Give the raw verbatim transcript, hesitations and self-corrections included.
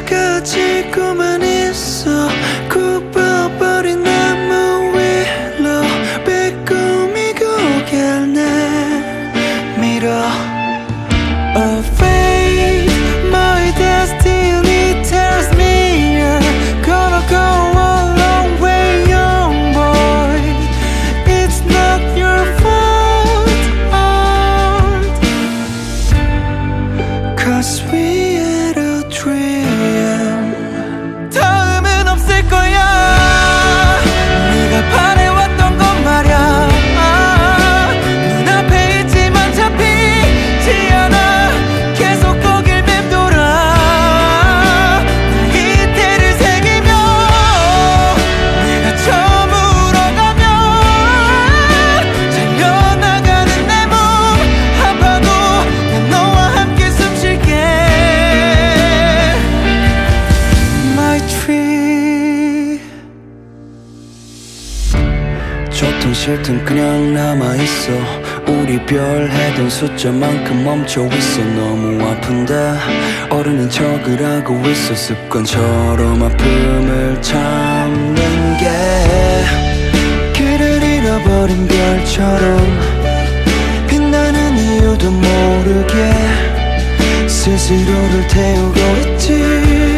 가지고만 있어. 굽어버린 나무 위로 빼꼼히 고개를 내밀어. Afraid my destiny tells me I'm gonna go a long way, young boy. It's not your fault, cause we had a dream. 다음은 없을 거야. 네가 바래왔던 건 말야. 눈앞에 있지만 잡히지 않아. 계속 거길 맴돌아. 나의 때를 새기며 내가 저물어 가면 잘려나가는 내 몸 아파도 난 너와 함께 숨쉴게. My tree. 좋든 싫든 그냥 남아있어. 우리 별 해둔 숫자만큼 멈춰있어. 너무 아픈데 어른인 척을 하고 있어. 습관처럼 아픔을 참는 게 길을 잃어버린 별처럼 빛나는 이유도 모르게 스스로를 태우고 있지.